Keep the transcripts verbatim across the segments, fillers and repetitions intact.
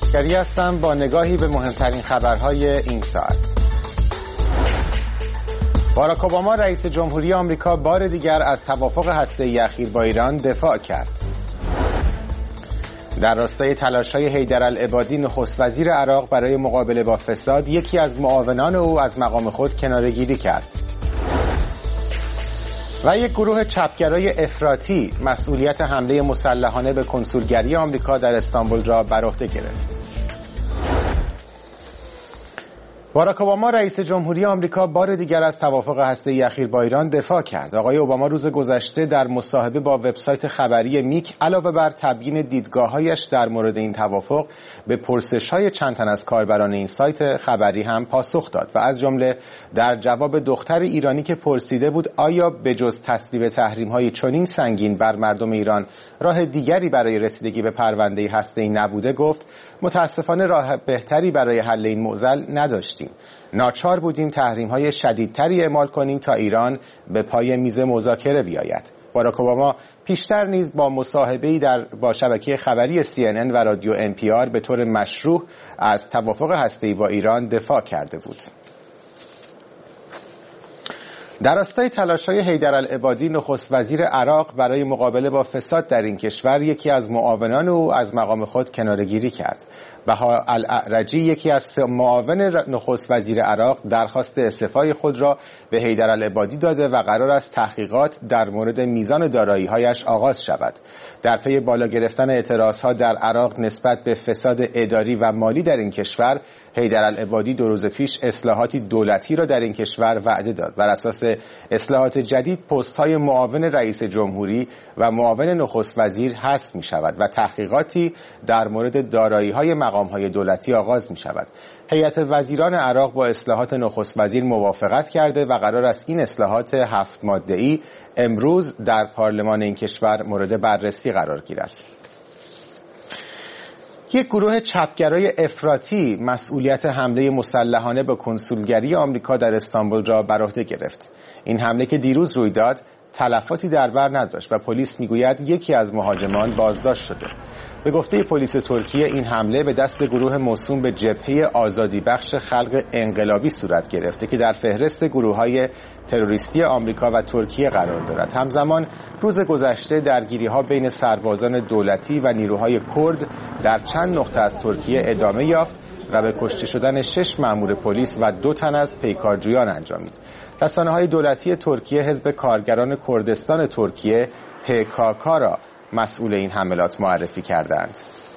لشکری هستم با نگاهی به مهمترین خبرهای این ساعت. باراک اوباما رئیس جمهوری آمریکا بار دیگر از توافق هسته‌ای اخیر با ایران دفاع کرد. در راستای تلاش‌های حیدرالعبادی نخست وزیر عراق برای مقابله با فساد، یکی از معاونان او از مقام خود کناره‌گیری کرد. و یک گروه چپگرای افراطی مسئولیت حمله مسلحانه به کنسولگری آمریکا در استانبول را بر عهده گرفت. باراک اوباما رئیس جمهوری آمریکا بار دیگر از توافق هسته‌ای اخیر با ایران دفاع کرد. آقای اوباما روز گذشته در مصاحبه با وبسایت خبری میک علاوه بر تبیین دیدگاه‌هایش در مورد این توافق، به پرسش‌های چند تن از کاربران این سایت خبری هم پاسخ داد و از جمله در جواب دختر ایرانی که پرسیده بود آیا به جز تصویب تحریم‌های چنین سنگین بر مردم ایران راه دیگری برای رسیدگی به پرونده هسته‌ای نبوده، گفت متاسفانه راه بهتری برای حل این معضل نداشتیم. ناچار بودیم تحریم‌های شدیدتری اعمال کنیم تا ایران به پای میز مذاکره بیاید. باراک اوباما پیشتر نیز با مصاحبه‌ای در با شبکه خبری سی ان ان و رادیو ان پی آر به طور مشروع از توافق هسته‌ای با ایران دفاع کرده بود. در راستای تلاش‌های حیدرالعبادی نخست وزیر عراق برای مقابله با فساد در این کشور، یکی از معاونان او از مقام خود کناره‌گیری کرد. بها الاعرجی، یکی از معاون نخست وزیر عراق، درخواست استعفای خود را به حیدرالعبادی داده و قرار است تحقیقات در مورد میزان دارایی‌هایش آغاز شود. در پی بالا گرفتن اعتراضها در عراق نسبت به فساد اداری و مالی در این کشور، حیدرالعبادی دو روز پیش اصلاحاتی دولتی را در این کشور وعده داد. بر اساس اصلاحات جدید، پست‌های معاون رئیس جمهوری و معاون نخست وزیر حذف می‌شود و تحقیقاتی در مورد دارایی‌های مقام‌های دولتی آغاز می‌شود. هیئت وزیران عراق با اصلاحات نخست وزیر موافقت کرده و قرار است این اصلاحات هفت ماده‌ای امروز در پارلمان این کشور مورد بررسی قرار گیرد. یک گروه چپگرای افراطی مسئولیت حمله مسلحانه به کنسولگری آمریکا در استانبول را بر عهده گرفت. این حمله که دیروز روی داد تلفاتی در بر نداشت و پلیس میگوید یکی از مهاجمان بازداشت شده. به گفته پلیس ترکیه، این حمله به دست گروه موسوم به جبهه آزادی بخش خلق انقلابی صورت گرفته که در فهرست گروه‌های تروریستی آمریکا و ترکیه قرار دارد. همزمان روز گذشته درگیری‌ها بین سربازان دولتی و نیروهای کرد در چند نقطه از ترکیه ادامه یافت و به کشته شدن شش مأمور پلیس و دو تن از پیکارجویان انجامید. رسانه‌های دولتی ترکیه حزب کارگران کردستان ترکیه پی کا کا را مسئول این حملات معرفی کردند.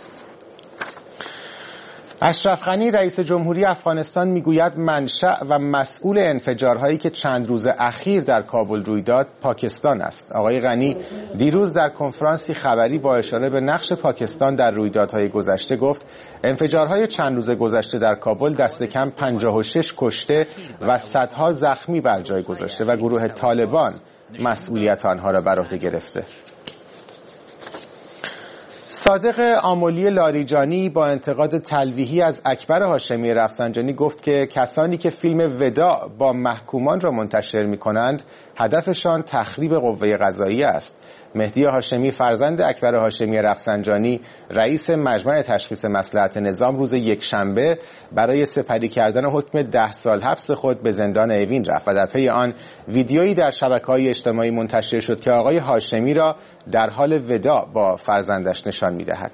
اشرف غنی رئیس جمهوری افغانستان میگوید منشأ و مسئول انفجارهایی که چند روز اخیر در کابل روی داد پاکستان است. آقای غنی دیروز در کنفرانسی خبری با اشاره به نقش پاکستان در رویدادهای گذشته گفت انفجارهای چند روز گذشته در کابل دست کم پنجاه و شش کشته و صدها زخمی بر جای گذاشته و گروه طالبان مسئولیت آنها را بر عهده گرفته. صادق آملی لاریجانی با انتقاد تلویحی از اکبر هاشمی رفسنجانی گفت که کسانی که فیلم وداع با محکومان را منتشر می‌کنند هدفشان تخریب قوه قضاییه است. مهدی هاشمی فرزند اکبر هاشمی رفسنجانی رئیس مجمع تشخیص مصلحت نظام روز یکشنبه برای سپری کردن حکم ده سال حبس خود به زندان اوین رفت و در پی آن ویدیویی در شبکه‌های اجتماعی منتشر شد که آقای هاشمی را در حال وداع با فرزندش نشان می‌دهد.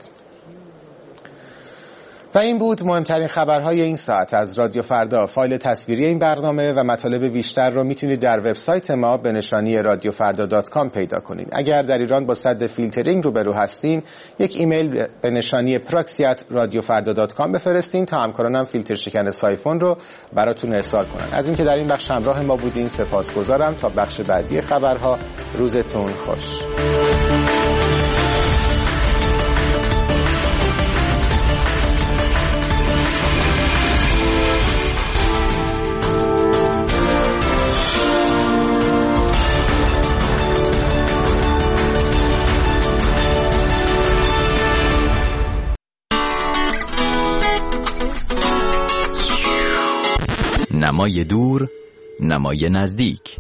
و این بود مهمترین خبرهای این ساعت از رادیو فردا. فایل تصویری این برنامه و مطالب بیشتر رو میتونید در وبسایت ما به نشانی رادیو فردا دات کام پیدا کنید. اگر در ایران با سد فیلترینگ روبرو هستین، یک ایمیل به نشانی پراکسی ات رادیو فردا دات کام بفرستین تا همکارانم فیلتر شکن سایفون رو براتون ارسال کنن. از اینکه در این بخش همراه ما بودین سپاسگزارم. تا بخش بعدی خبرها روزتون خوش. نمای دور، نمای نزدیک.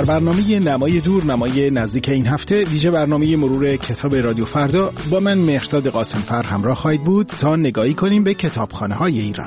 در برنامه نمای دور نمای نزدیک این هفته ویژه برنامه مرور کتاب رادیو فردا با من مهرداد قاسم‌فر همراه خواهید بود تا نگاهی کنیم به کتابخانه‌های ایران.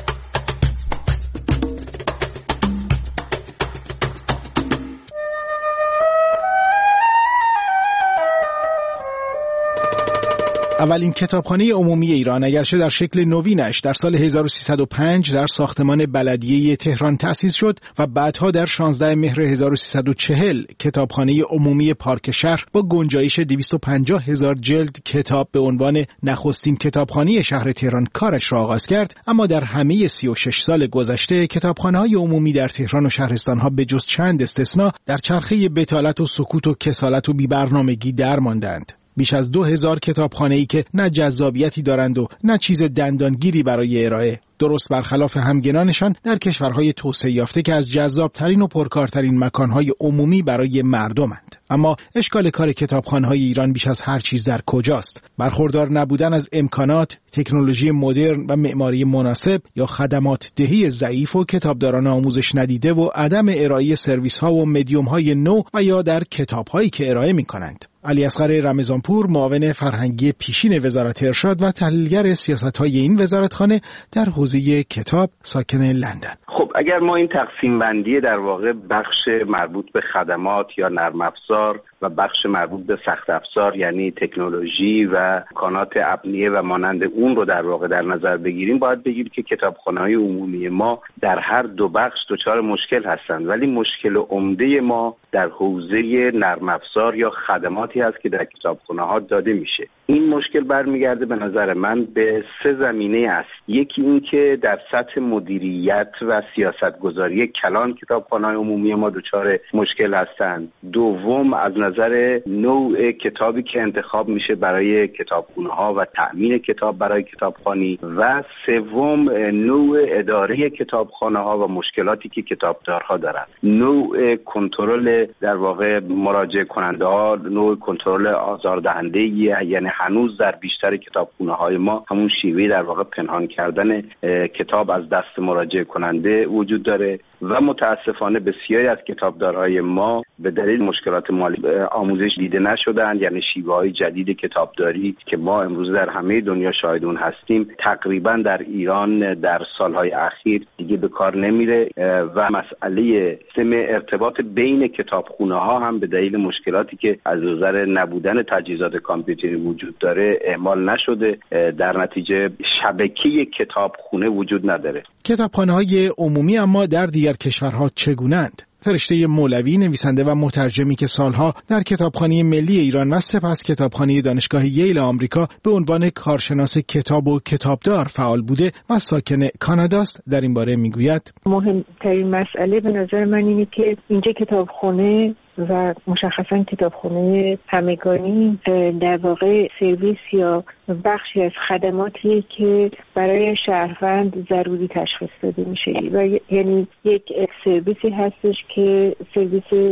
اولین کتابخانه عمومی ایران اگرچه در شکل نوینش در سال هزار و سیصد و پنج در ساختمان بلدیه تهران تأسیس شد و بعدها در شانزده مهر هزار و سیصد و چهل کتابخانه عمومی پارک شهر با گنجایش دویست و پنجاه هزار جلد کتاب به عنوان نخستین کتابخانه شهر تهران کارش را آغاز کرد، اما در همه سی و شش سال گذشته کتابخانه‌های عمومی در تهران و شهرستان‌ها به جز چند استثناء در چرخه بتالت و سکوت و کسالت و بی‌برنامگی درماندند. بیش از دو هزار کتابخانه‌ای که نه جذابیتی دارند و نه چیز دندانگیری برای ارائه، درست برخلاف همگنانشان در کشورهای توسعه یافته که از جذابترین و پرکارترین مکانهای عمومی برای مردمند. اما اشکال کار کتابخانه‌های ایران بیش از هر چیز در کجاست؟ برخوردار نبودن از امکانات، تکنولوژی مدرن و معماری مناسب یا خدمات دهی ضعیف و کتابداران آموزش ندیده و عدم ارائه سرویس‌ها و مدیوم‌های نو و یا در کتاب‌هایی که ارائه می‌کنند. علیاصغر رمضانپور، معاون فرهنگی پیشین وزارت ارشاد و تحلیلگر سیاست‌های این وزارتخانه، در حوزه کتاب ساکن لندن. خب اگر ما این تقسیم بندی در واقع بخش مربوط به خدمات یا نرم افزار و بخش مربوط به سخت افزار یعنی تکنولوژی و امکانات ابنیه و مانند اون رو در واقع در نظر بگیریم، باید بگیم که کتابخانه‌های عمومی ما در هر دو بخش دچار مشکل هستند، ولی مشکل عمده ما در حوزه نرم افزار یا خدماتی هست که در کتابخانه‌ها داده میشه. این مشکل برمیگرده به نظر من به سه زمینه است. یکی این که در سطح مدیریت و سیاستگذاری کلان کتابخانه‌های عمومی ما دچار مشکل هستند. دوم از نظر نوع کتابی که انتخاب میشه برای کتابخانه‌ها و تأمین کتاب برای کتابخوانی، و سوم نوع اداره کتابخانه‌ها و مشکلاتی که کتابدارها دارند. نوع کنترل در واقع مراجعه کننده ها، نوع کنترل آزاردهنده، یعنی هنوز در بیشتر کتابخانه‌های ما همون شیوه در واقع پنهان کردن کتاب از دست مراجعه کننده وجود داره و متاسفانه بسیاری از کتابدارهای ما به دلیل مشکلات مالی آموزش دیده نشدن، یعنی شیوه‌های جدید کتابداری که ما امروز در همه دنیا شاهد اون هستیم تقریبا در ایران در سالهای اخیر دیگه به کار نمیره و مسئله سیستم ارتباط بین کتابخانه‌ها هم به دلیل مشکلاتی که از نظر نبودن تجهیزات کامپیوتری وجود داره اعمال نشده، در نتیجه شبکه کتابخانه وجود نداره. کتابخانه‌های عمومی اما در دیگر کشورها چگونه‌اند؟ فرشته مولوی، نویسنده و مترجمی که سالها در کتابخانه ملی ایران و سپس کتابخانه دانشگاه ییل آمریکا به عنوان کارشناس کتاب و کتابدار فعال بوده و ساکن کاناداست، در این باره میگوید مهمترین مسئله به نظر من اینه که اینجا کتابخانه و مشخصا کتابخانه همگانی در واقع سرویس یا بخشی از خدماتیه که برای شهروند ضروری تشخیص داده میشه و یعنی یک سرویسی هستش که سرویس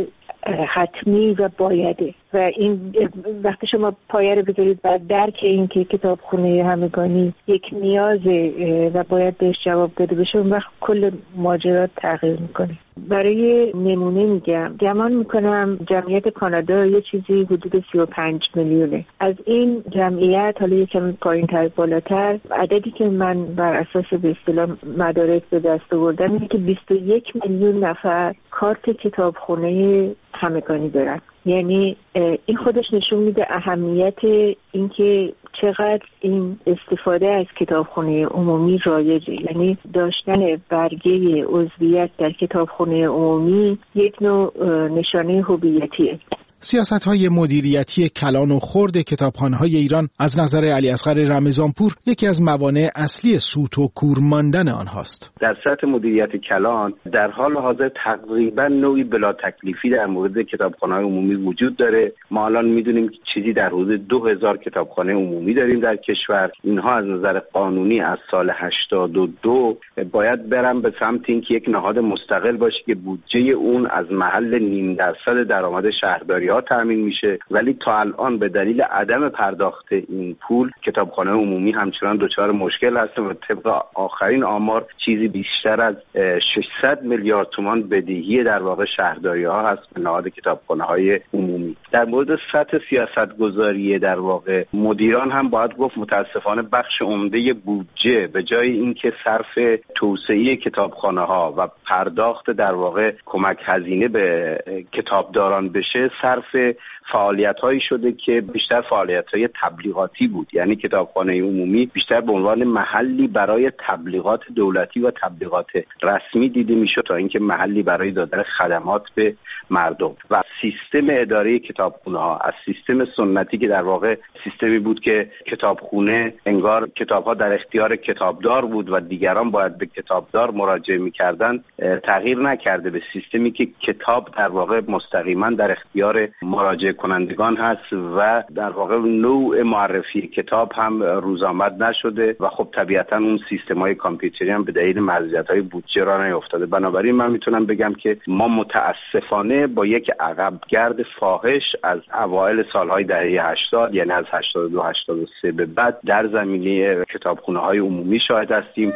حتمی و بایده و این وقتی شما پایه رو بذارید بر درک این که کتابخانه همگانی یک نیازه و باید بهش جواب داده بشه، اون وقت کل ماجرا تغییر میکنه. برای نمونه میگم، گمان میکنم جمعیت کانادا یه چیزی حدود سی و پنج میلیونه. از این جمعیت حالا یکم پایین‌تر بالاتر عددی که من بر اساس به اصطلاح مدارک به دست آوردم اینه که بیست و یک میلیون نفر کارت کتابخانه همگانی دارن. یعنی این خودش نشون میده اهمیت اینکه چقدر این استفاده از کتابخانه عمومی رایجه. یعنی داشتن برگه عضویت در کتابخانه عمومی یک نوع نشانه هویتیه. سیاست‌های مدیریتی کلان و خرد کتابخانه‌های ایران از نظر علیاصغر رمضانپور یکی از موانع اصلی سوت و کور ماندن آنهاست. در سطح مدیریت کلان در حال حاضر تقریبا نوعی بلا تکلیفی در مورد کتابخانه‌های عمومی وجود داره. ما الان می‌دونیم که چیزی در حدود دو هزار کتابخانه عمومی داریم در کشور. اینها از نظر قانونی از سال هشتاد و دو باید برن به سمت اینکه یک نهاد مستقل باشه که بودجه اون از محل نیم درصد درآمد شهرداری ها تامین میشه، ولی تا الان به دلیل عدم پرداخت این پول کتابخانه عمومی همچنان دچار مشکل هستند و طبق آخرین آمار چیزی بیشتر از ششصد میلیارد تومان بدهی در واقع شهرداری ها هست به نهاد کتابخانه های عمومی. در مورد سطح سیاست گذاری در واقع مدیران هم باید گفت متاسفانه بخش عمده بودجه به جای اینکه صرف توسعه کتابخانه ها و پرداخت در واقع کمک هزینه به کتابداران بشه صرف فعالیت‌هایی شده که بیشتر فعالیت‌های تبلیغاتی بود. یعنی کتابخانه عمومی بیشتر به عنوان محلی برای تبلیغات دولتی و تبلیغات رسمی دیده میشد تا اینکه محلی برای دادن خدمات به مردم. و سیستم اداره کتابخانه‌ها از سیستم سنتی که در واقع سیستمی بود که کتابخانه انگار کتاب‌ها در اختیار کتابدار بود و دیگران باید به کتابدار مراجعه می‌کردند تغییر نکرده به سیستمی که کتاب در واقع مستقیما در اختیار مراجعه کنندگان هست و در واقع نوع معرفی کتاب هم روزآمد نشده و خب طبیعتا اون سیستم‌های کامپیوتری هم به دلیل محدودیت‌های بودجه راه نیفتاده. بنابراین من میتونم بگم که ما متاسفانه با یک عقبگرد فاحش از اوایل سالهای دهه هشتاد یعنی از هشتاد و دو هشتاد و سه به بعد در زمینه کتابخانه‌های عمومی شاهد هستیم.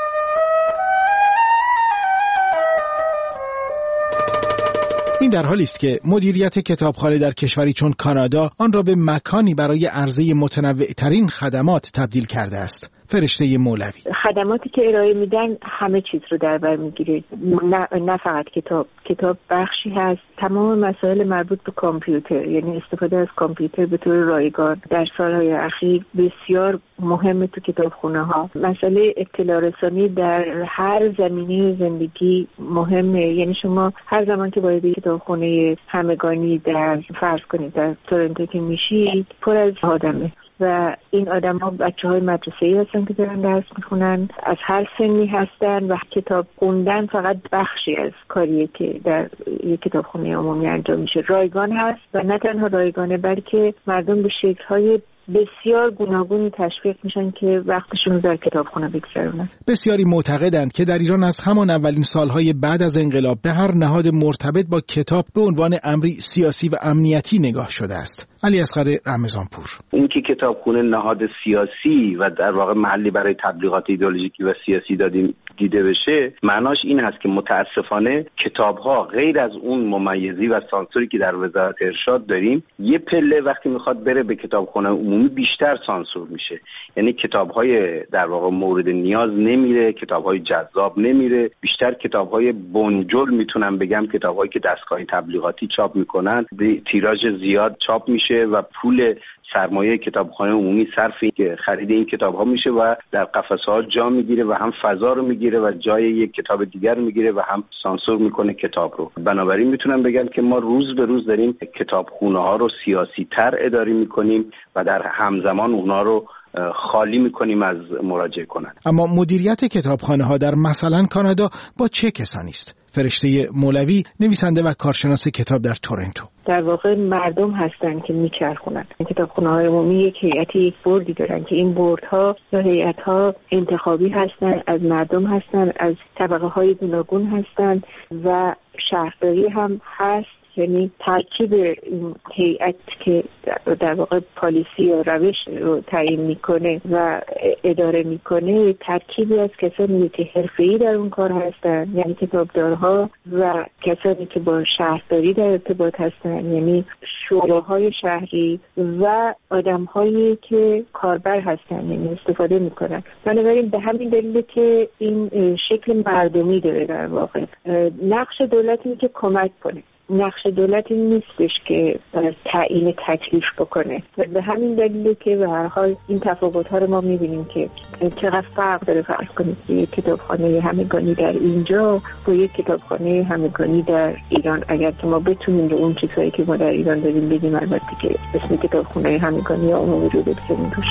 این در حالی است که مدیریت کتابخانه در کشوری چون کانادا آن را به مکانی برای عرضه متنوع‌ترین خدمات تبدیل کرده است. فرشته مولوی: خدماتی که ارائه میدن همه چیز رو در بر میگیره، نه, نه فقط کتاب. کتاب بخشی هست. تمام مسائل مربوط به کامپیوتر، یعنی استفاده از کامپیوتر به طور رایگان در سالهای اخیر بسیار مهمه تو کتابخونه ها. مسئله اطلاع رسانی در هر زمینه زندگی مهمه. یعنی شما هر زمان که وارد کتابخونه همگانی در فرض کنید در تورنتو که میشید پر از آدمه و این آدم ها بچه های مدرسه‌ای هستن که دارن درس میخونن، از هر سنی هستن و کتاب خوندن فقط بخشی از کاریه که در یک کتابخونه عمومی انجام میشه. رایگان هست و نه تنها رایگانه بلکه مردم به شکل‌های بسیار گوناگونی تشویق میشن که وقتشون رو در کتابخونه بگذرونن. بسیاری معتقدند که در ایران از همان اولین سالهای بعد از انقلاب به هر نهاد مرتبط با کتاب به عنوان امری سیاسی و امنیتی نگاه شده است. علی اصغر رمضانپور: این که کتابخونه نهاد سیاسی و در واقع محلی برای تبلیغات ایدئولوژیکی و سیاسی دادیم دیده بشه معناش این هست که متاسفانه کتاب‌ها غیر از اون ممیزی و سانسوری که در وزارت ارشاد داریم یه پله وقتی میخواد بره به کتابخونه عمومی بیشتر سانسور میشه. یعنی کتاب‌های در واقع مورد نیاز نمیره، کتاب‌های جذاب نمیره، بیشتر کتاب‌های بنجل میتونم بگم کتاب‌هایی که دستگاه تبلیغاتی چاپ میکنن به تیراژ زیاد چاپ میشه و پول سرمایه کتابخانه عمومی صرف خرید این کتاب‌ها میشه و در قفسه‌ها جا میگیره و هم فضا رو میگیره و جای یک کتاب دیگر میگیره و هم سانسور میکنه کتاب رو. بنابراین میتونم بگم که ما روز به روز داریم کتابخونه‌ها رو سیاسی‌تر اداره میکنیم و در همزمان اونها رو خالی میکنیم از مراجعه کنند. اما مدیریت کتابخانه ها در مثلا کانادا با چه کسانی است؟ فرشته مولوی، نویسنده و کارشناس کتاب در تورنتو: در واقع مردم هستن که میچرخونن. کتابخانه‌های عمومی یک هیئتی یک بوردی دارن که این بوردها یا هیئت‌ها انتخابی هستن، از مردم هستن، از طبقه‌های گوناگون هستن و شهرداری هم هست. یعنی ترکیب این هیئت که در واقع پالیسی و روش رو تعیین میکنه و اداره میکنه ترکیبی از کسانی که حرفه‌ای در اون کار هستن، یعنی کتابدارها، و کسانی که با شهرداری در ارتباط هستن، یعنی شوراهای شهری، و آدم‌هایی که کاربر هستن، یعنی استفاده میکنن. بنابراین به همین دلیل که این شکل مردمی داره در واقع. نقش دولتی که کمک کنه، نقش دولتی نیستش که تعیین تکلیف بکنه و به همین دلیل که به هر حال این تفاوت‌ها رو ما می‌بینیم که چقدر فرق داره. فرض کنید یک کتابخانه همگانی در اینجا با یک کتابخانه همگانی در ایران، اگر که ما بتونیم به اون چیزهایی که ما در ایران داریم بگیم، البته که اسم کتابخانه همگانی یا عمومی رو بگذاریم توش.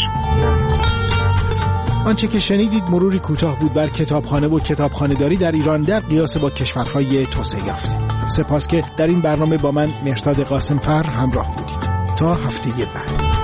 آنچه که شنیدید مروری کوتاه بود بر کتابخانه و کتابخانه‌داری در ایران در قیاس با کشورهای توسعه یافته. سپاس که در این برنامه با من مهرداد قاسم‌فر همراه بودید. تا هفته بعد.